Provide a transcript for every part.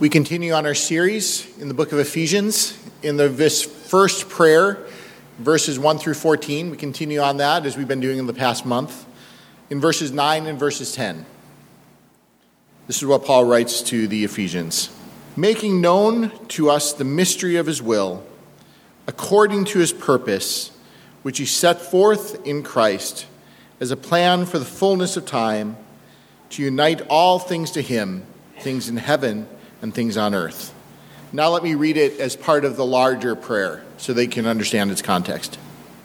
We continue on our series in the book of Ephesians in this first prayer, verses 1 through 14. We continue on that as we've been doing in the past month, in verses 9 and verses 10. This is what Paul writes to the Ephesians. Making known to us the mystery of his will, according to his purpose, which he set forth in Christ as a plan for the fullness of time, to unite all things to him, things in heaven and things on earth. Now let me read it as part of the larger prayer so they can understand its context.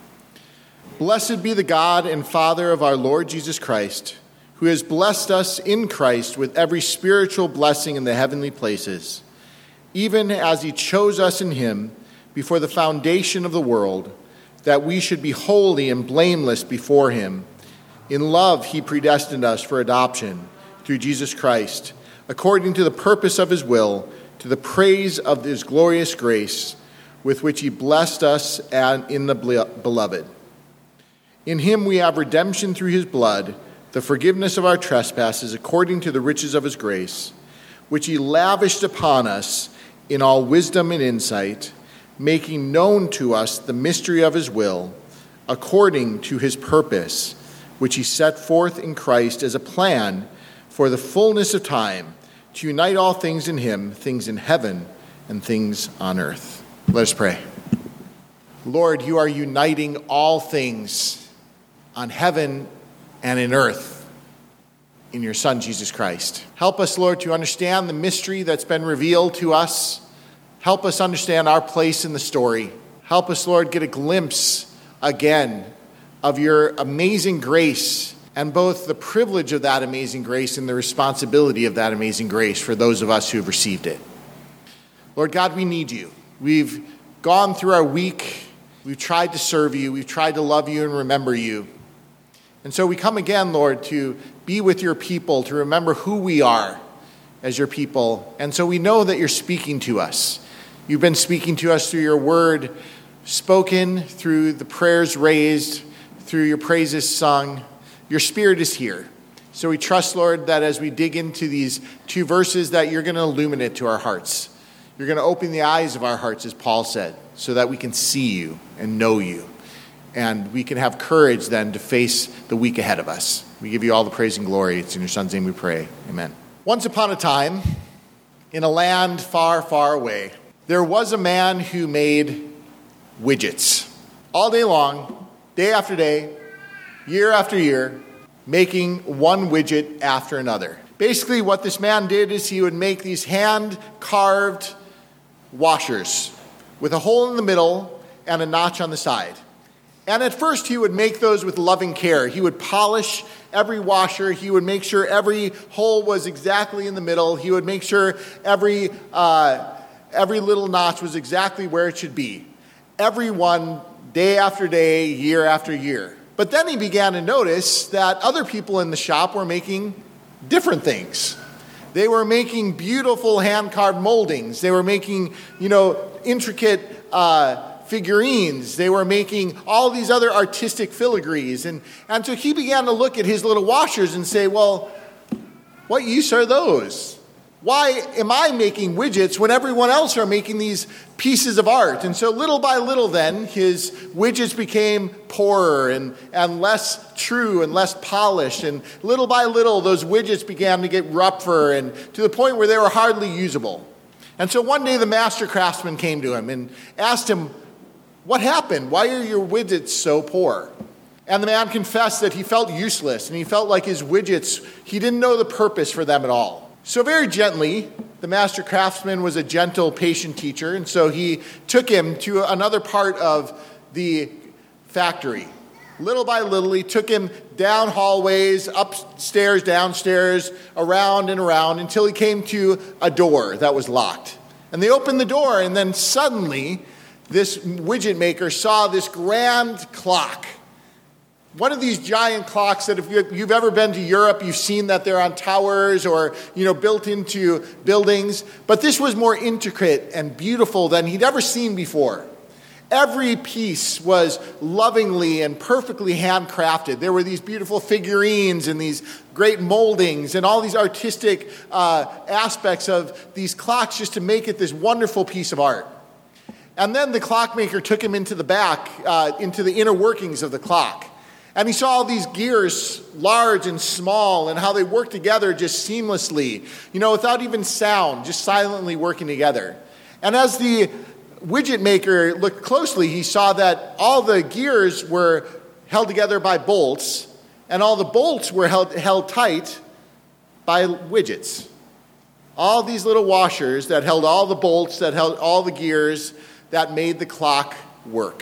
Blessed be the God and Father of our Lord Jesus Christ, who has blessed us in Christ with every spiritual blessing in the heavenly places, even as he chose us in him before the foundation of the world, that we should be holy and blameless before him. In love he predestined us for adoption through Jesus Christ, according to the purpose of his will, to the praise of his glorious grace, with which he blessed us in the beloved. In him we have redemption through his blood, the forgiveness of our trespasses, according to the riches of his grace, which he lavished upon us in all wisdom and insight, making known to us the mystery of his will, according to his purpose, which he set forth in Christ as a plan for the fullness of time, to unite all things in him, things in heaven and things on earth. Let us pray. Lord, you are uniting all things on heaven and in earth in your Son, Jesus Christ. Help us, Lord, to understand the mystery that's been revealed to us. Help us understand our place in the story. Help us, Lord, get a glimpse again of your amazing grace, and both the privilege of that amazing grace and the responsibility of that amazing grace for those of us who have received it. Lord God, we need you. We've gone through our week. We've tried to serve you. We've tried to love you and remember you. And so we come again, Lord, to be with your people, to remember who we are as your people. And so we know that you're speaking to us. You've been speaking to us through your word, spoken through the prayers raised, through your praises sung. Your Spirit is here. So we trust, Lord, that as we dig into these two verses, that you're going to illuminate to our hearts. You're going to open the eyes of our hearts, as Paul said, so that we can see you and know you. And we can have courage then to face the week ahead of us. We give you all the praise and glory. It's in your Son's name we pray. Amen. Once upon a time, in a land far, far away, there was a man who made widgets. All day long, day after day, year after year, making one widget after another. Basically, what this man did is he would make these hand-carved washers with a hole in the middle and a notch on the side. And at first, he would make those with loving care. He would polish every washer. He would make sure every hole was exactly in the middle. He would make sure every little notch was exactly where it should be. Every one, day after day, year after year. But then he began to notice that other people in the shop were making different things. They were making beautiful hand-carved moldings. They were making, intricate figurines. They were making all these other artistic filigrees. And so he began to look at his little washers and say, well, what use are those? Why am I making widgets when everyone else are making these pieces of art? And so little by little then, his widgets became poorer and less true and less polished. And little by little, those widgets began to get rougher and to the point where they were hardly usable. And so one day the master craftsman came to him and asked him, what happened? Why are your widgets so poor? And the man confessed that he felt useless and he felt like his widgets, he didn't know the purpose for them at all. So very gently, the master craftsman was a gentle, patient teacher, and so he took him to another part of the factory. Little by little, he took him down hallways, upstairs, downstairs, around and around, until he came to a door that was locked. And they opened the door, and then suddenly, this widget maker saw this grand clock. One of these giant clocks that if you've ever been to Europe, you've seen that they're on towers or, built into buildings. But this was more intricate and beautiful than he'd ever seen before. Every piece was lovingly and perfectly handcrafted. There were these beautiful figurines and these great moldings and all these artistic aspects of these clocks just to make it this wonderful piece of art. And then the clockmaker took him into the back, into the inner workings of the clock. And he saw all these gears, large and small, and how they work together just seamlessly, without even sound, just silently working together. And as the widget maker looked closely, he saw that all the gears were held together by bolts, and all the bolts were held tight by widgets. All these little washers that held all the bolts, that held all the gears, that made the clock work.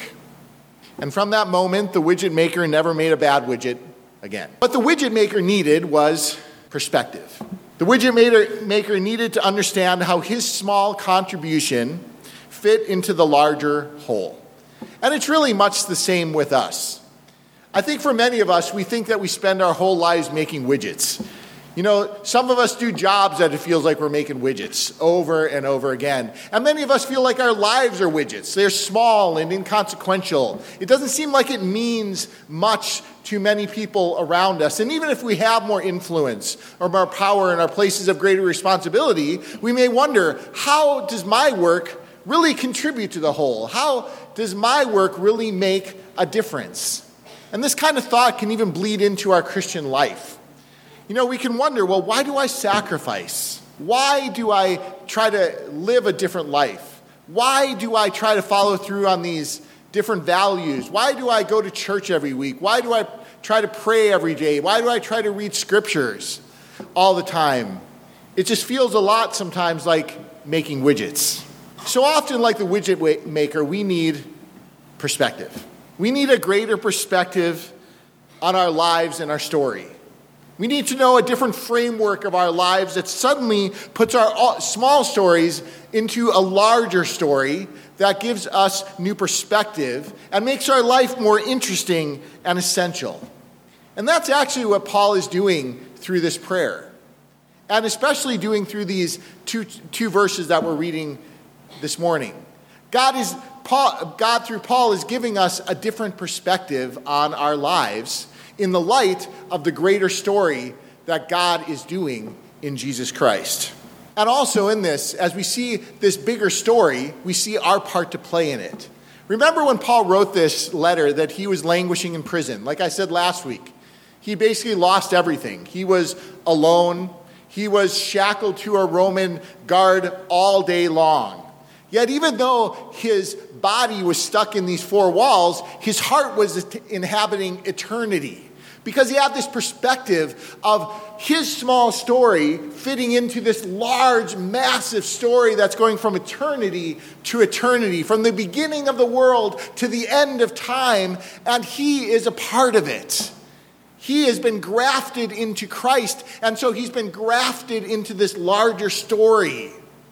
And from that moment, the widget maker never made a bad widget again. What the widget maker needed was perspective. The widget maker needed to understand how his small contribution fit into the larger whole. And it's really much the same with us. I think for many of us, we think that we spend our whole lives making widgets. Some of us do jobs that it feels like we're making widgets over and over again. And many of us feel like our lives are widgets. They're small and inconsequential. It doesn't seem like it means much to many people around us. And even if we have more influence or more power in our places of greater responsibility, we may wonder, how does my work really contribute to the whole? How does my work really make a difference? And this kind of thought can even bleed into our Christian life. We can wonder, well, why do I sacrifice? Why do I try to live a different life? Why do I try to follow through on these different values? Why do I go to church every week? Why do I try to pray every day? Why do I try to read scriptures all the time? It just feels a lot sometimes like making widgets. So often, like the widget maker, we need perspective. We need a greater perspective on our lives and our story. We need to know a different framework of our lives that suddenly puts our small stories into a larger story that gives us new perspective and makes our life more interesting and essential. And that's actually what Paul is doing through this prayer, and especially doing through these two verses that we're reading this morning. God through Paul is giving us a different perspective on our lives in the light of the greater story that God is doing in Jesus Christ. And also in this, as we see this bigger story, we see our part to play in it. Remember when Paul wrote this letter that he was languishing in prison? Like I said last week, he basically lost everything. He was alone. He was shackled to a Roman guard all day long. Yet even though his body was stuck in these four walls, his heart was inhabiting eternity, because he had this perspective of his small story fitting into this large, massive story that's going from eternity to eternity, from the beginning of the world to the end of time, and he is a part of it. He has been grafted into Christ, and so he's been grafted into this larger story.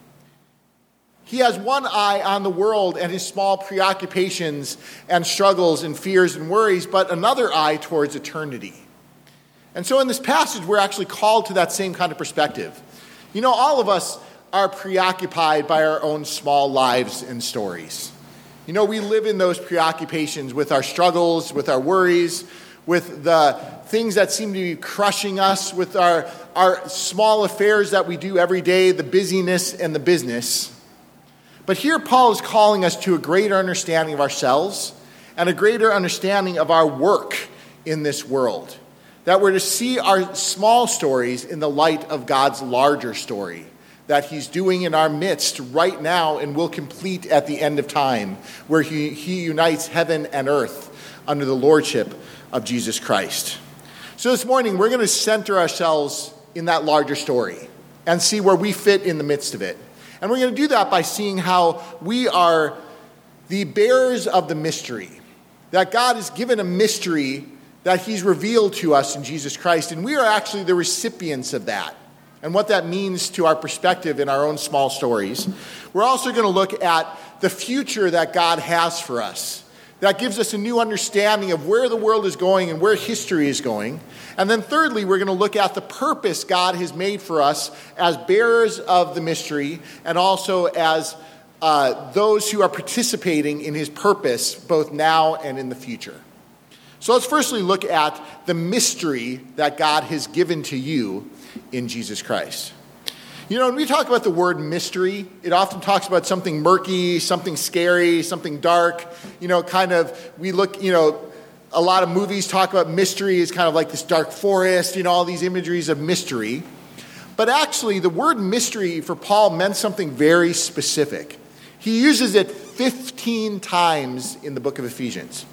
He has one eye on the world and his small preoccupations and struggles and fears and worries, but another eye towards eternity. And so in this passage, we're actually called to that same kind of perspective. All of us are preoccupied by our own small lives and stories. We live in those preoccupations with our struggles, with our worries, with the things that seem to be crushing us, with our small affairs that we do every day, the busyness and the business. But here Paul is calling us to a greater understanding of ourselves and a greater understanding of our work in this world. That we're to see our small stories in the light of God's larger story that he's doing in our midst right now and will complete at the end of time, where he unites heaven and earth under the lordship of Jesus Christ. So this morning, we're going to center ourselves in that larger story and see where we fit in the midst of it. And we're going to do that by seeing how we are the bearers of the mystery, that God has given a mystery that he's revealed to us in Jesus Christ, and we are actually the recipients of that and what that means to our perspective in our own small stories. We're also going to look at the future that God has for us. That gives us a new understanding of where the world is going and where history is going. And then thirdly, we're going to look at the purpose God has made for us as bearers of the mystery and also as those who are participating in his purpose both now and in the future. So let's firstly look at the mystery that God has given to you in Jesus Christ. You know, when we talk about the word mystery, it often talks about something murky, something scary, something dark. You know, we look, a lot of movies talk about mystery as kind of like this dark forest, all these imageries of mystery. But actually, the word mystery for Paul meant something very specific. He uses it 15 times in the book of Ephesians.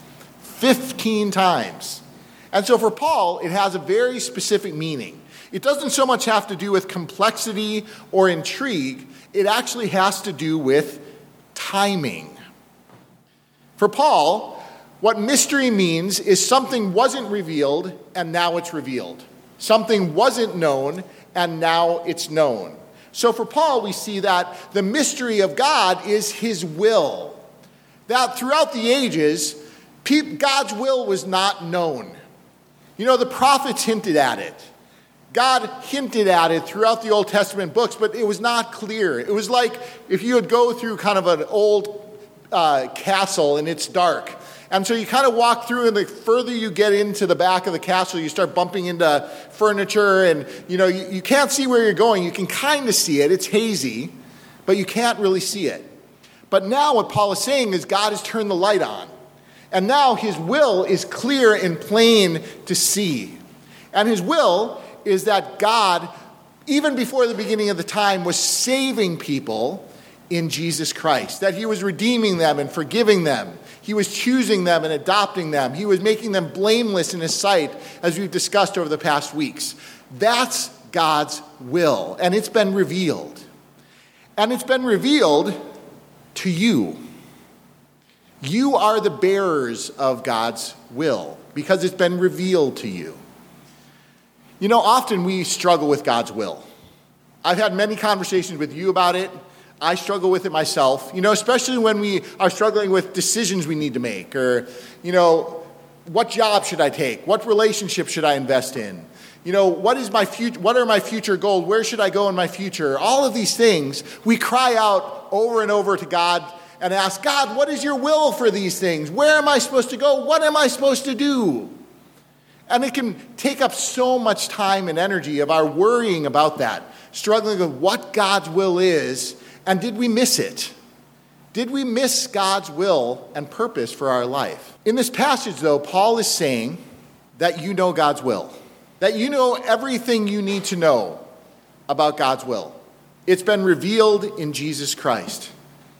15 times. And so for Paul, it has a very specific meaning. It doesn't so much have to do with complexity or intrigue. It actually has to do with timing. For Paul, what mystery means is something wasn't revealed and now it's revealed. Something wasn't known and now it's known. So for Paul, we see that the mystery of God is his will. That throughout the ages, God's will was not known. The prophets hinted at it. God hinted at it throughout the Old Testament books, but it was not clear. It was like if you would go through kind of an old castle and it's dark. And so you kind of walk through, and the further you get into the back of the castle, you start bumping into furniture, and you can't see where you're going. You can kind of see it. It's hazy, but you can't really see it. But now what Paul is saying is God has turned the light on. And now his will is clear and plain to see. And his will is that God, even before the beginning of the time, was saving people in Jesus Christ. That he was redeeming them and forgiving them. He was choosing them and adopting them. He was making them blameless in his sight, as we've discussed over the past weeks. That's God's will. And it's been revealed. And it's been revealed to you. You are the bearers of God's will because it's been revealed to you. Often we struggle with God's will. I've had many conversations with you about it. I struggle with it myself, especially when we are struggling with decisions we need to make or, what job should I take? What relationship should I invest in? What is my future? What are my future goals? Where should I go in my future? All of these things, we cry out over and over to God and ask, God, what is your will for these things? Where am I supposed to go? What am I supposed to do? And it can take up so much time and energy of our worrying about that, struggling with what God's will is, and did we miss it? Did we miss God's will and purpose for our life? In this passage, though, Paul is saying that you know God's will, that you know everything you need to know about God's will. It's been revealed in Jesus Christ.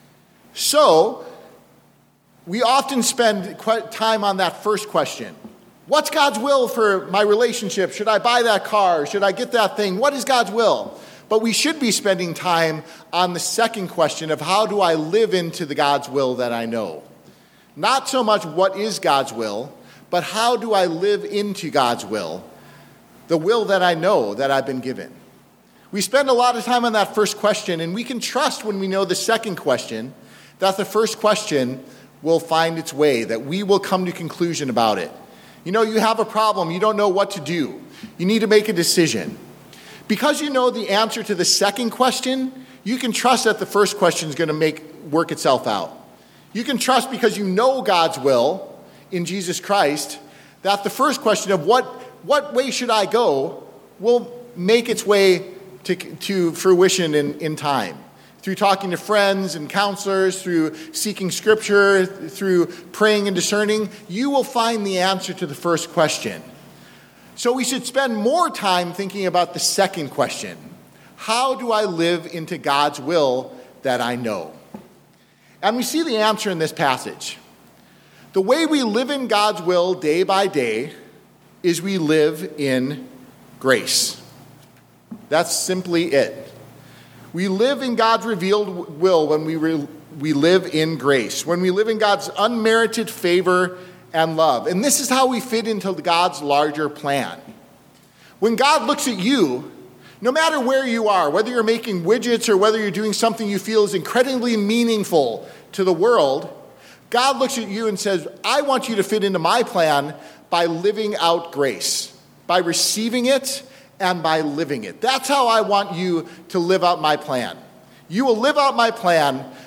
So, we often spend time on that first question. What's God's will for my relationship? Should I buy that car? Should I get that thing? What is God's will? But we should be spending time on the second question of how do I live into the God's will that I know? Not so much what is God's will, but how do I live into God's will, the will that I know that I've been given? We spend a lot of time on that first question, and we can trust when we know the second question that the first question will find its way, that we will come to conclusion about it. You have a problem. You don't know what to do. You need to make a decision. Because you know the answer to the second question, you can trust that the first question is going to work itself out. You can trust because you know God's will in Jesus Christ, that the first question of what way should I go will make its way to fruition in time. Through talking to friends and counselors, through seeking scripture, through praying and discerning, you will find the answer to the first question. So we should spend more time thinking about the second question. How do I live into God's will that I know? And we see the answer in this passage. The way we live in God's will day by day is we live in grace. That's simply it. We live in God's revealed will when we live in grace, when we live in God's unmerited favor and love. And this is how we fit into God's larger plan. When God looks at you, no matter where you are, whether you're making widgets or whether you're doing something you feel is incredibly meaningful to the world, God looks at you and says, I want you to fit into my plan by living out grace, by receiving it and by living it. That's how I want you to live out my plan. You will live out my plan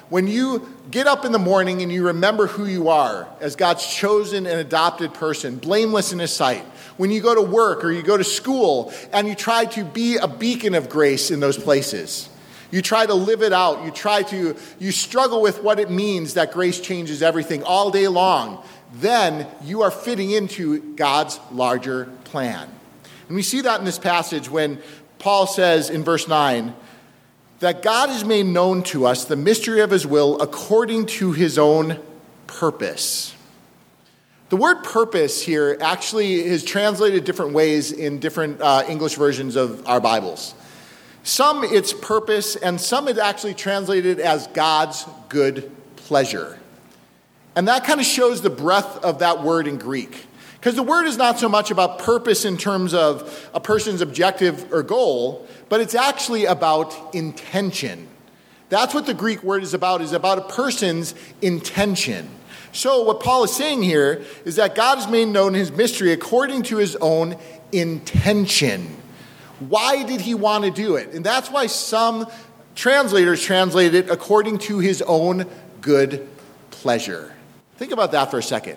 When you get up in the morning and you remember who you are as God's chosen and adopted person, blameless in his sight. When you go to work or you go to school and you try to be a beacon of grace in those places. You try to live it out. You struggle with what it means that grace changes everything all day long. Then you are fitting into God's larger plan. And we see that in this passage when Paul says in verse 9, that God has made known to us the mystery of his will according to his own purpose. The word purpose here actually is translated different ways in different English versions of our Bibles. Some it's purpose, and some it's actually translated as God's good pleasure. And that kind of shows the breadth of that word in Greek. Because the word is not so much about purpose in terms of a person's objective or goal, but it's actually about intention. That's what the Greek word is about a person's intention. So what Paul is saying here is that God has made known his mystery according to his own intention. Why did he want to do it? And that's why some translators translate it according to his own good pleasure. Think about that for a second.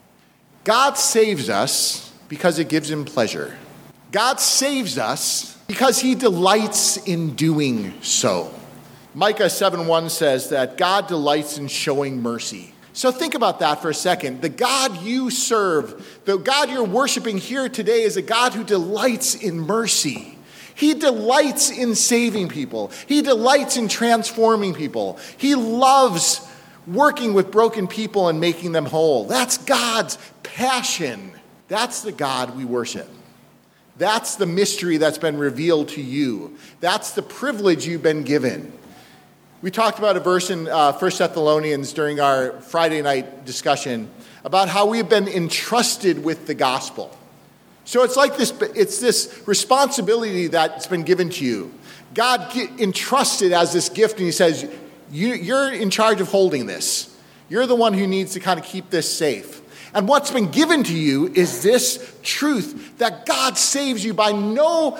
God saves us because it gives him pleasure. God saves us because he delights in doing so. Micah 7:1 says that God delights in showing mercy. So think about that for a second. The God you serve, the God you're worshiping here today is a God who delights in mercy. He delights in saving people. He delights in transforming people. He loves working with broken people and making them whole. That's God's passion. That's the God we worship. That's the mystery that's been revealed to you. That's the privilege you've been given. We talked about a verse in 1 Thessalonians during our Friday night discussion about how we've been entrusted with the gospel. So it's like this responsibility that's been given to you. God entrusted as this gift, and he says, you're in charge of holding this. You're the one who needs to kind of keep this safe. And what's been given to you is this truth that God saves you by no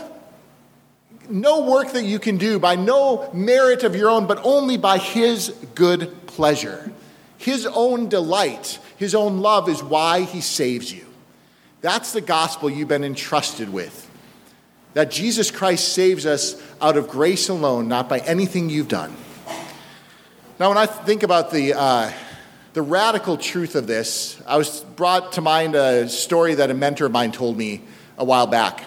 work that you can do, by no merit of your own, but only by his good pleasure. His own delight, his own love is why he saves you. That's the gospel you've been entrusted with. That Jesus Christ saves us out of grace alone, not by anything you've done. Now, when I think about the radical truth of this, I was brought to mind a story that a mentor of mine told me a while back.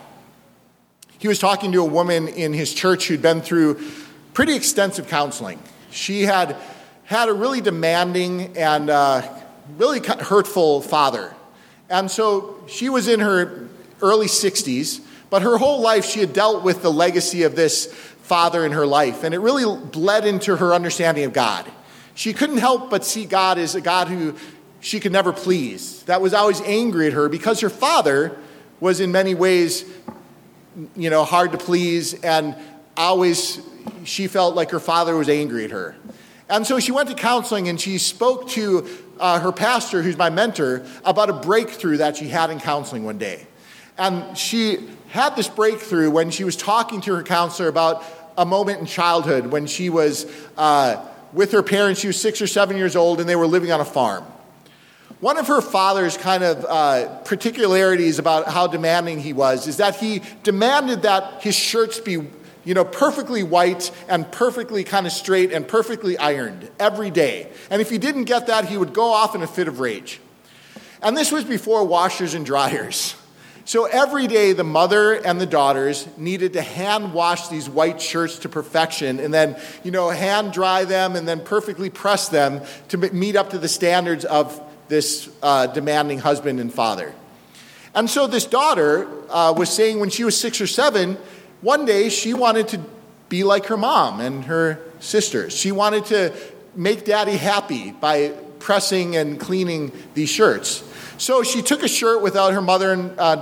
He was talking to a woman in his church who'd been through pretty extensive counseling. She had a really demanding and really hurtful father. And so she was in her early 60s, but her whole life she had dealt with the legacy of this father in her life, and it really bled into her understanding of God. She couldn't help but see God as a God who she could never please. That was always angry at her because her father was in many ways, hard to please, and always she felt like her father was angry at her. And so she went to counseling and she spoke to her pastor, who's my mentor, about a breakthrough that she had in counseling one day. And she had this breakthrough when she was talking to her counselor about a moment in childhood when she was with her parents. She was 6 or 7 years old and they were living on a farm. One of her father's kind of particularities about how demanding he was is that he demanded that his shirts be, perfectly white and perfectly kind of straight and perfectly ironed every day. And if he didn't get that, he would go off in a fit of rage. And this was before washers and dryers. So every day, the mother and the daughters needed to hand wash these white shirts to perfection and then, hand dry them and then perfectly press them to meet up to the standards of this demanding husband and father. And so this daughter was saying when she was 6 or 7, one day she wanted to be like her mom and her sisters. She wanted to make daddy happy by pressing and cleaning these shirts. So she took a shirt without her mother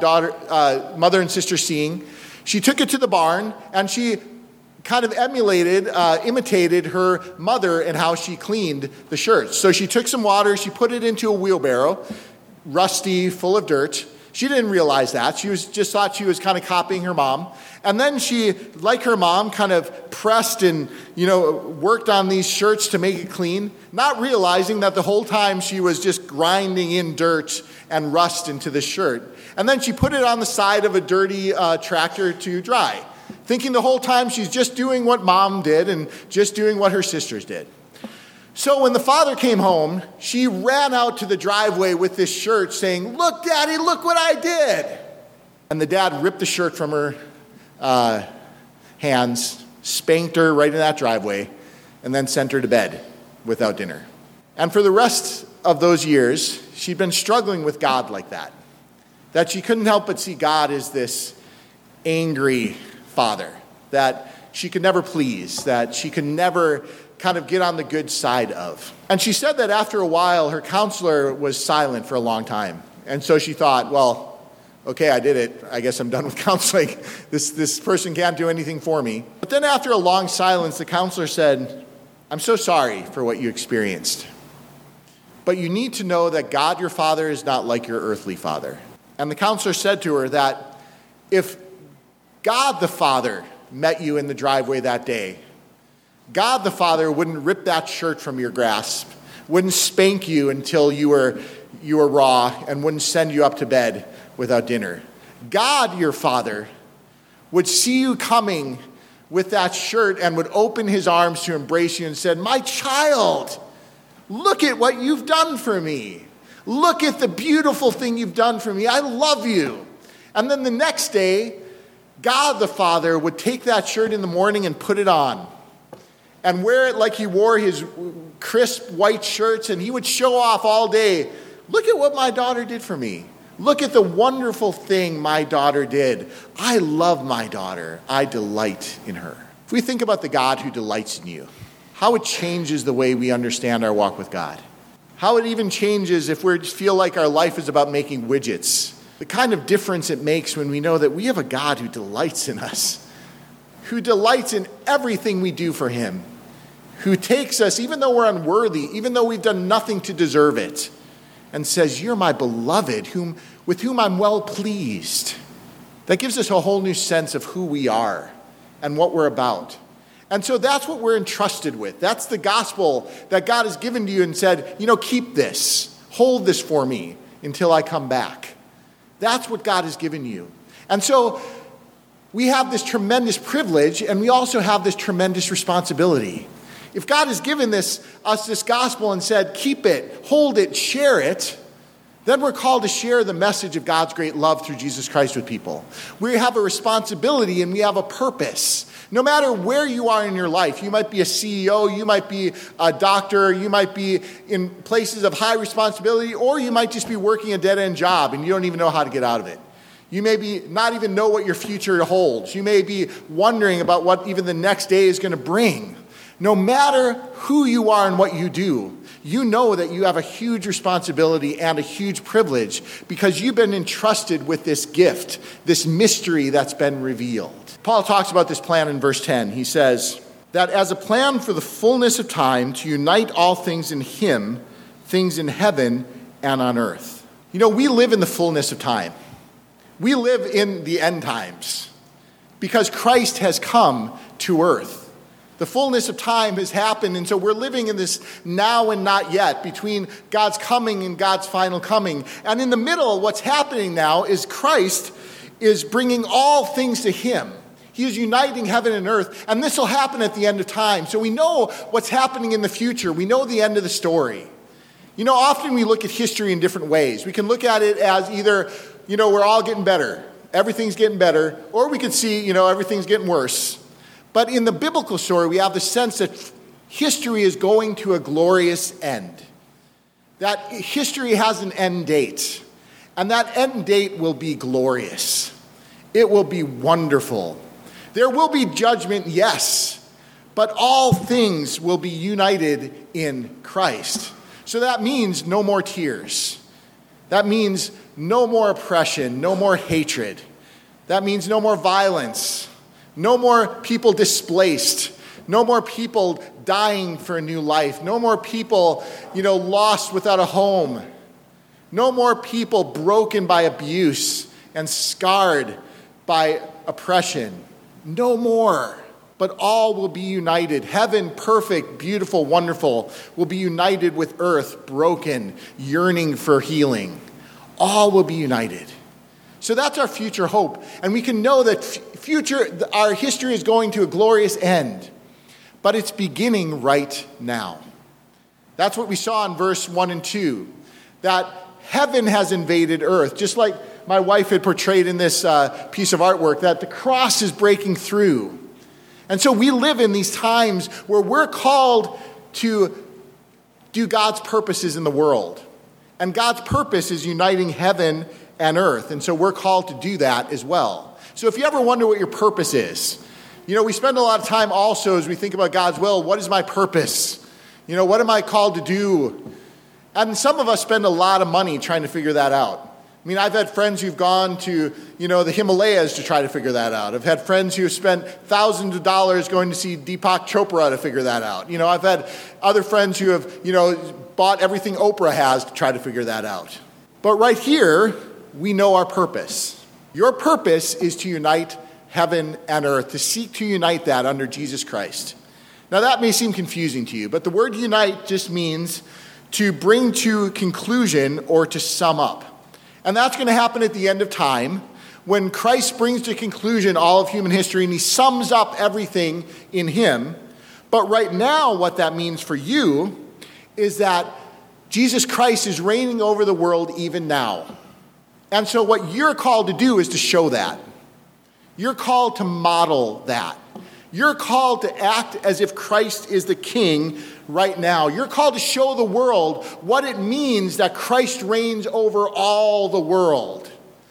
and sister seeing. She took it to the barn and she kind of imitated her mother and how she cleaned the shirts. So she took some water, she put it into a wheelbarrow, rusty, full of dirt. She didn't realize that. She just thought she was kind of copying her mom. And then she, like her mom, kind of pressed and, worked on these shirts to make it clean, not realizing that the whole time she was just grinding in dirt and rust into the shirt. And then she put it on the side of a dirty tractor to dry, thinking the whole time she's just doing what mom did and just doing what her sisters did. So when the father came home, she ran out to the driveway with this shirt saying, "Look, Daddy, look what I did." And the dad ripped the shirt from her hands, spanked her right in that driveway, and then sent her to bed without dinner. And for the rest of those years, she'd been struggling with God like that she couldn't help but see God as this angry father that she could never please, that she could never kind of get on the good side of. And she said that after a while, her counselor was silent for a long time. And so she thought, well, okay, I did it. I guess I'm done with counseling. This person can't do anything for me. But then after a long silence, the counselor said, "I'm so sorry for what you experienced. But you need to know that God, your father, is not like your earthly father." And the counselor said to her that if God the Father met you in the driveway that day, God the Father wouldn't rip that shirt from your grasp, wouldn't spank you until you were raw, and wouldn't send you up to bed without dinner. God, your Father, would see you coming with that shirt and would open his arms to embrace you and said, "My child, look at what you've done for me. Look at the beautiful thing you've done for me. I love you." And then the next day, God the Father would take that shirt in the morning and put it on and wear it like he wore his crisp white shirts, and he would show off all day. "Look at what my daughter did for me. Look at the wonderful thing my daughter did. I love my daughter. I delight in her." If we think about the God who delights in you, how it changes the way we understand our walk with God. How it even changes if we feel like our life is about making widgets. The kind of difference it makes when we know that we have a God who delights in us, who delights in everything we do for him, who takes us, even though we're unworthy, even though we've done nothing to deserve it, and says, "You're my beloved, with whom I'm well pleased." That gives us a whole new sense of who we are and what we're about. And so that's what we're entrusted with. That's the gospel that God has given to you and said, "Keep this, hold this for me until I come back." That's what God has given you. And so we have this tremendous privilege, and we also have this tremendous responsibility. If God has given us this gospel and said, "Keep it, hold it, share it," then we're called to share the message of God's great love through Jesus Christ with people. We have a responsibility and we have a purpose. No matter where you are in your life, you might be a CEO, you might be a doctor, you might be in places of high responsibility, or you might just be working a dead-end job and you don't even know how to get out of it. You may be not even know what your future holds. You may be wondering about what even the next day is going to bring. No matter who you are and what you do, you know that you have a huge responsibility and a huge privilege because you've been entrusted with this gift, this mystery that's been revealed. Paul talks about this plan in verse 10. He says that as a plan for the fullness of time to unite all things in him, things in heaven and on earth. We live in the fullness of time. We live in the end times because Christ has come to earth. The fullness of time has happened, and so we're living in this now and not yet, between God's coming and God's final coming. And in the middle, what's happening now is Christ is bringing all things to him. He is uniting heaven and earth, and this will happen at the end of time. So we know what's happening in the future. We know the end of the story. Often we look at history in different ways. We can look at it as either, we're all getting better. Everything's getting better. Or we could see, everything's getting worse. But in the biblical story, we have the sense that history is going to a glorious end. That history has an end date. And that end date will be glorious. It will be wonderful. There will be judgment, yes. But all things will be united in Christ. So that means no more tears. That means no more oppression, no more hatred. That means no more violence. No more people displaced. No more people dying for a new life. No more people, lost without a home. No more people broken by abuse and scarred by oppression. No more. But all will be united. Heaven, perfect, beautiful, wonderful, will be united with earth, broken, yearning for healing. All will be united. So that's our future hope. And we can know that our history is going to a glorious end. But it's beginning right now. That's what we saw in verse 1 and 2. That heaven has invaded earth. Just like my wife had portrayed in this piece of artwork, that the cross is breaking through. And so we live in these times where we're called to do God's purposes in the world. And God's purpose is uniting heaven and earth. And so we're called to do that as well. So if you ever wonder what your purpose is, we spend a lot of time also as we think about God's will, what is my purpose? What am I called to do? And some of us spend a lot of money trying to figure that out. I've had friends who've gone to, the Himalayas to try to figure that out. I've had friends who have spent thousands of dollars going to see Deepak Chopra to figure that out. I've had other friends who have, bought everything Oprah has to try to figure that out. But right here, we know our purpose. Your purpose is to unite heaven and earth, to seek to unite that under Jesus Christ. Now that may seem confusing to you, but the word unite just means to bring to conclusion or to sum up. And that's going to happen at the end of time when Christ brings to conclusion all of human history and he sums up everything in him. But right now, what that means for you is that Jesus Christ is reigning over the world even now. And so what you're called to do is to show that. You're called to model that. You're called to act as if Christ is the king right now. You're called to show the world what it means that Christ reigns over all the world.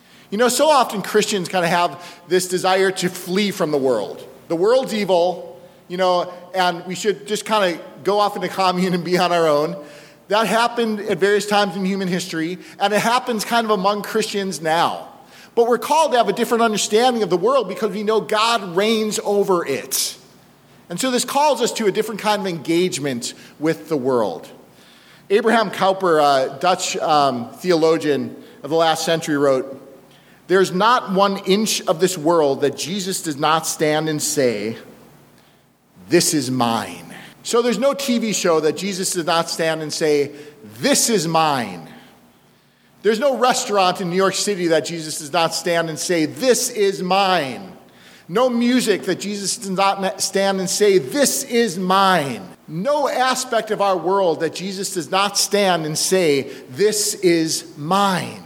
So often Christians kind of have this desire to flee from the world. The world's evil, and we should just kind of go off into commune and be on our own. That happened at various times in human history, and it happens kind of among Christians now. But we're called to have a different understanding of the world because we know God reigns over it. And so this calls us to a different kind of engagement with the world. Abraham Kuyper, a Dutch theologian of the last century, wrote, "There's not 1 inch of this world that Jesus does not stand and say, 'This is mine.'" So there's no TV show that Jesus does not stand and say, "This is mine." There's no restaurant in New York City that Jesus does not stand and say, "This is mine." No music that Jesus does not stand and say, "This is mine." No aspect of our world that Jesus does not stand and say, "This is mine."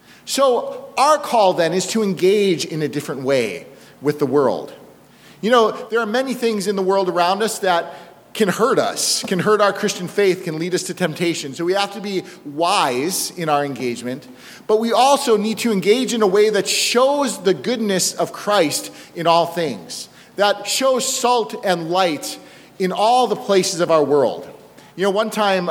So our call then is to engage in a different way with the world. There are many things in the world around us that can hurt us, can hurt our Christian faith, can lead us to temptation. So we have to be wise in our engagement, but we also need to engage in a way that shows the goodness of Christ in all things, that shows salt and light in all the places of our world. One time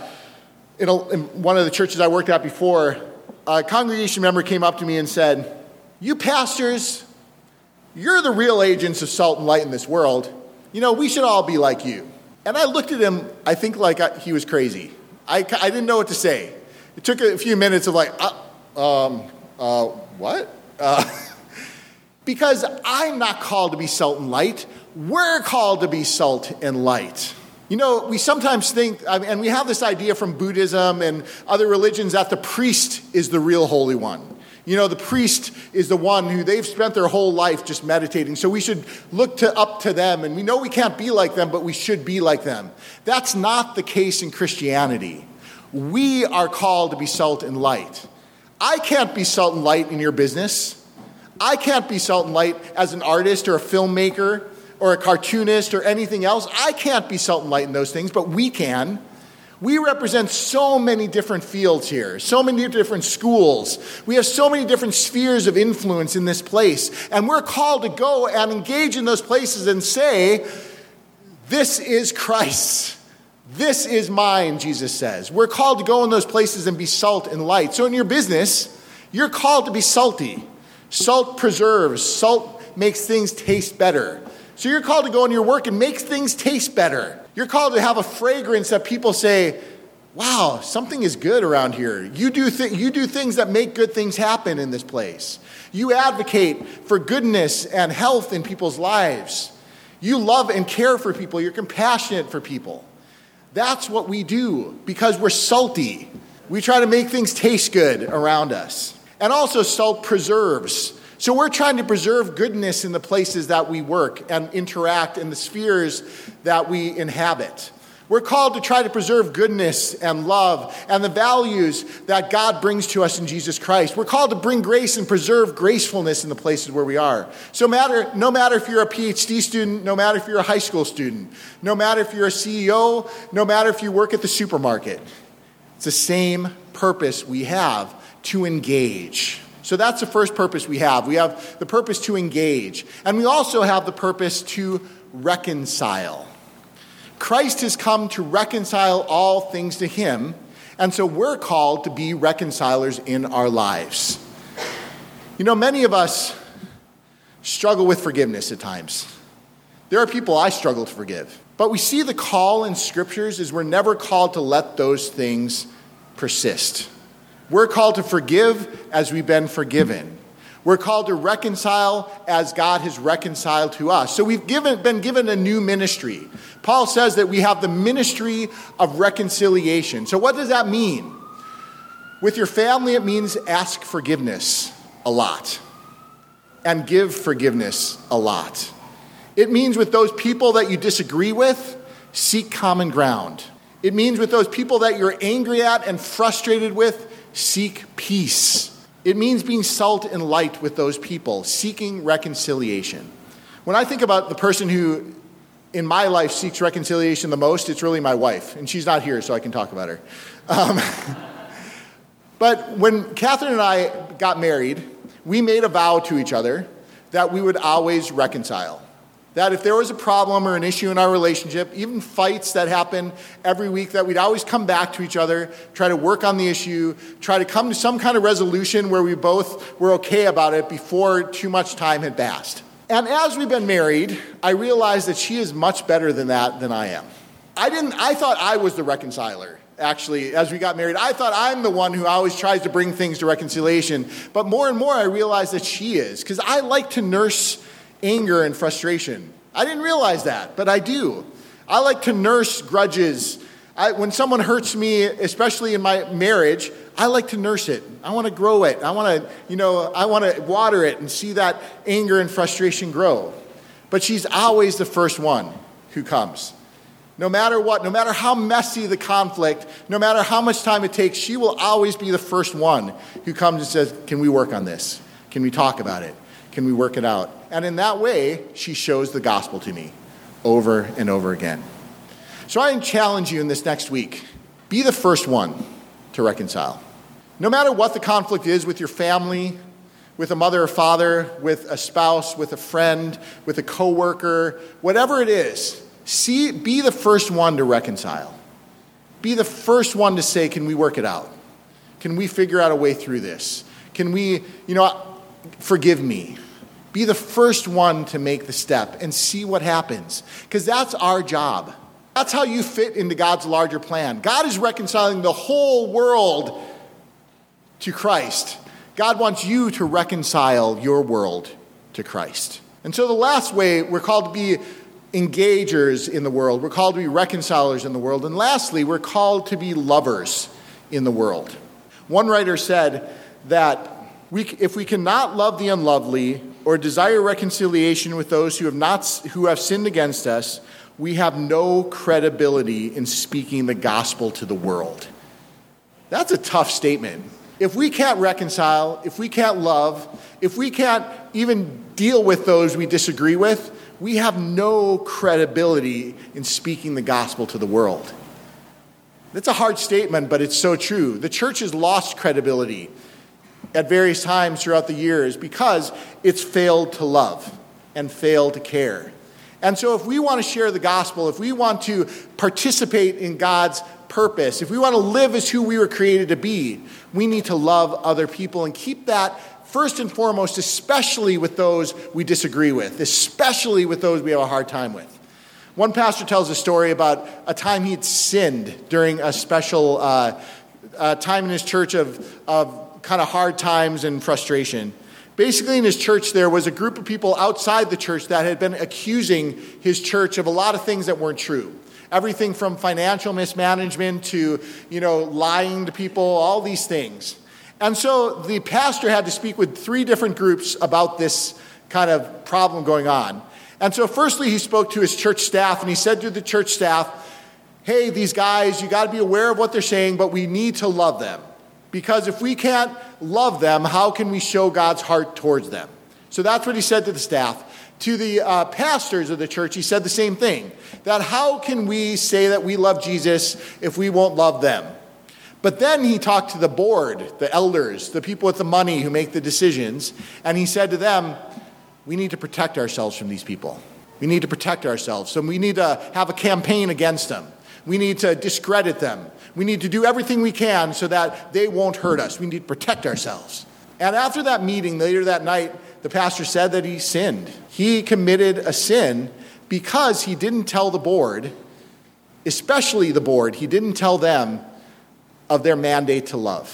in one of the churches I worked at before, a congregation member came up to me and said, "You pastors, you're the real agents of salt and light in this world. We should all be like you." And I looked at him, I think like he was crazy. I didn't know what to say. It took a few minutes of what? Because I'm not called to be salt and light. We're called to be salt and light. We sometimes think, and we have this idea from Buddhism and other religions that the priest is the real holy one. The priest is the one who they've spent their whole life just meditating. So we should look up to them. And we know we can't be like them, but we should be like them. That's not the case in Christianity. We are called to be salt and light. I can't be salt and light in your business. I can't be salt and light as an artist or a filmmaker or a cartoonist or anything else. I can't be salt and light in those things, but we can. We represent so many different fields here, so many different schools. We have so many different spheres of influence in this place. And we're called to go and engage in those places and say, "This is Christ's. This is mine," Jesus says. We're called to go in those places and be salt and light. So in your business, you're called to be salty. Salt preserves. Salt makes things taste better. So you're called to go in your work and make things taste better. You're called to have a fragrance that people say, wow, something is good around here. You do things that make good things happen in this place. You advocate for goodness and health in people's lives. You love and care for people. You're compassionate for people. That's what we do because we're salty. We try to make things taste good around us. And also salt preserves. So we're trying to preserve goodness in the places that we work and interact in the spheres that we inhabit. We're called to try to preserve goodness and love and the values that God brings to us in Jesus Christ. We're called to bring grace and preserve gracefulness in the places where we are. So no matter if you're a PhD student, no matter if you're a high school student, no matter if you're a CEO, no matter if you work at the supermarket, it's the same purpose we have, to engage. So that's the first purpose we have. We have the purpose to engage. And we also have the purpose to reconcile. Christ has come to reconcile all things to him, and so we're called to be reconcilers in our lives. You know, many of us struggle with forgiveness at times. There are people I struggle to forgive. But we see the call in scriptures is we're never called to let those things persist. We're called to forgive as we've been forgiven. We're called to reconcile as God has reconciled to us. So we've been given a new ministry. Paul says that we have the ministry of reconciliation. So what does that mean? With your family, it means ask forgiveness a lot and give forgiveness a lot. It means with those people that you disagree with, seek common ground. It means with those people that you're angry at and frustrated with, seek peace. It means being salt and light with those people, seeking reconciliation. When I think about the person who in my life seeks reconciliation the most, it's really my wife. And she's not here, so I can talk about her. But when Catherine and I got married, we made a vow to each other that we would always reconcile. That if there was a problem or an issue in our relationship, even fights that happen every week, that we'd always come back to each other, try to work on the issue, try to come to some kind of resolution where we both were okay about it before too much time had passed. And as we've been married, I realized that she is much better than that than I am. I thought I was the reconciler. Actually, as we got married, I thought I'm the one who always tries to bring things to reconciliation. But more and more I realized that she is, because I like to nurse anger and frustration. I didn't realize that, but I do. I like to nurse grudges. When someone hurts me, especially in my marriage, I like to nurse it. I want to grow it. I want to water it and see that anger and frustration grow. But she's always the first one who comes. No matter what, no matter how messy the conflict, no matter how much time it takes, she will always be the first one who comes and says, can we work on this? Can we talk about it? Can we work it out? And in that way, she shows the gospel to me over and over again. So I challenge you in this next week, be the first one to reconcile. No matter what the conflict is with your family, with a mother or father, with a spouse, with a friend, with a coworker, whatever it is, be the first one to reconcile. Be the first one to say, can we work it out? Can we figure out a way through this? Can we, forgive me? Be the first one to make the step and see what happens. Because that's our job. That's how you fit into God's larger plan. God is reconciling the whole world to Christ. God wants you to reconcile your world to Christ. And so the last way, we're called to be engagers in the world. We're called to be reconcilers in the world. And lastly, we're called to be lovers in the world. One writer said that if we cannot love the unlovely or desire reconciliation with those who have sinned against us, we have no credibility in speaking the gospel to the world. That's a tough statement. If we can't reconcile, if we can't love, if we can't even deal with those we disagree with, we have no credibility in speaking the gospel to the world. That's a hard statement, but it's so true. The church has lost credibility at various times throughout the years because it's failed to love and failed to care. And so if we want to share the gospel, if we want to participate in God's purpose, if we want to live as who we were created to be, we need to love other people and keep that first and foremost, especially with those we disagree with, especially with those we have a hard time with. One pastor tells a story about a time he'd sinned during a special time in his church of kind of hard times and frustration. Basically, in his church, there was a group of people outside the church that had been accusing his church of a lot of things that weren't true. Everything from financial mismanagement to, lying to people, all these things. And so the pastor had to speak with 3 different groups about this kind of problem going on. And so firstly, he spoke to his church staff, and he said to the church staff, hey, these guys, you got to be aware of what they're saying, but we need to love them. Because if we can't love them, how can we show God's heart towards them? So that's what he said to the staff. To the pastors of the church, he said the same thing. That how can we say that we love Jesus if we won't love them? But then he talked to the board, the elders, the people with the money who make the decisions. And he said to them, we need to protect ourselves from these people. We need to protect ourselves. So we need to have a campaign against them. We need to discredit them. We need to do everything we can so that they won't hurt us. We need to protect ourselves. And after that meeting, later that night, the pastor said that he sinned. He committed a sin because he didn't tell the board, especially the board, he didn't tell them of their mandate to love.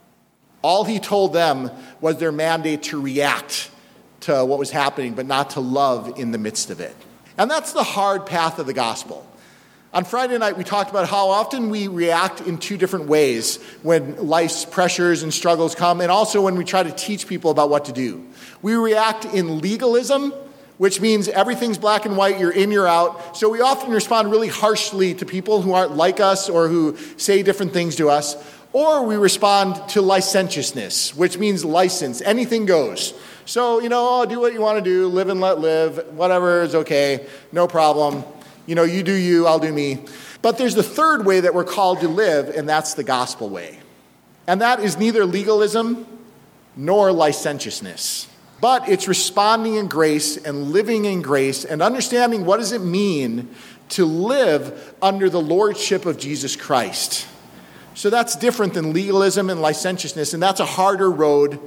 All he told them was their mandate to react to what was happening, but not to love in the midst of it. And that's the hard path of the gospel. On Friday night, we talked about how often we react in 2 different ways when life's pressures and struggles come, and also when we try to teach people about what to do. We react in legalism, which means everything's black and white, you're in, you're out. So we often respond really harshly to people who aren't like us or who say different things to us. Or we respond to licentiousness, which means license. Anything goes. So, do what you want to do, live and let live, whatever is okay, no problem. You do you, I'll do me. But there's the third way that we're called to live, and that's the gospel way. And that is neither legalism nor licentiousness. But it's responding in grace and living in grace and understanding what does it mean to live under the lordship of Jesus Christ. So that's different than legalism and licentiousness, and that's a harder road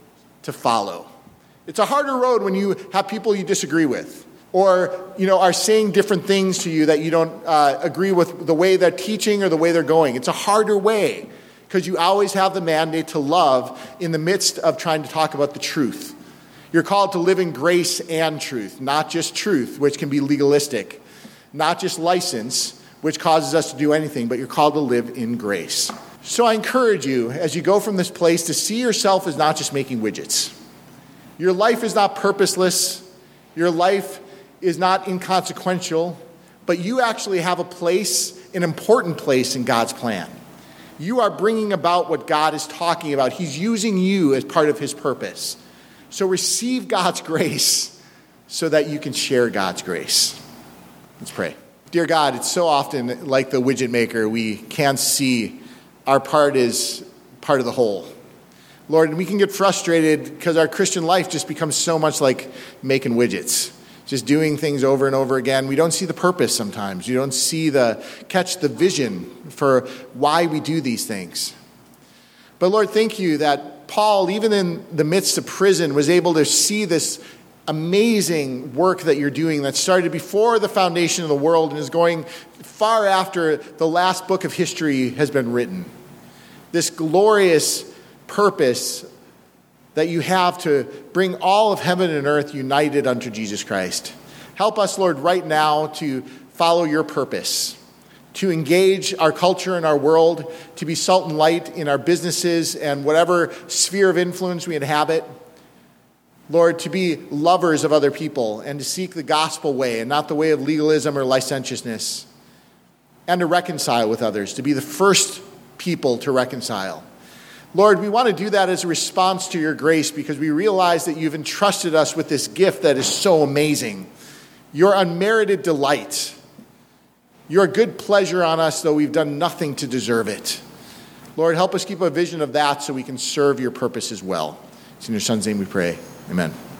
to follow. It's a harder road when you have people you disagree with, or are saying different things to you that you don't agree with the way they're teaching or the way they're going. It's a harder way because you always have the mandate to love in the midst of trying to talk about the truth. You're called to live in grace and truth, not just truth, which can be legalistic, not just license, which causes us to do anything, but you're called to live in grace. So I encourage you, as you go from this place, to see yourself as not just making widgets. Your life is not purposeless. Your life is not inconsequential, but you actually have a place, an important place in God's plan. You are bringing about what God is talking about. He's using you as part of his purpose. So receive God's grace so that you can share God's grace. Let's pray. Dear God, it's so often like the widget maker, we can't see our part is part of the whole. Lord, and we can get frustrated because our Christian life just becomes so much like making widgets, just doing things over and over again. We don't see the purpose sometimes. You don't catch the vision for why we do these things. But Lord, thank you that Paul, even in the midst of prison, was able to see this amazing work that you're doing that started before the foundation of the world and is going far after the last book of history has been written. This glorious purpose that you have to bring all of heaven and earth united unto Jesus Christ. Help us, Lord, right now to follow your purpose, to engage our culture and our world, to be salt and light in our businesses and whatever sphere of influence we inhabit. Lord, to be lovers of other people and to seek the gospel way and not the way of legalism or licentiousness, and to reconcile with others, to be the first people to reconcile. Lord, we want to do that as a response to your grace because we realize that you've entrusted us with this gift that is so amazing. Your unmerited delight. Your good pleasure on us, though we've done nothing to deserve it. Lord, help us keep a vision of that so we can serve your purpose as well. It's in your Son's name we pray. Amen.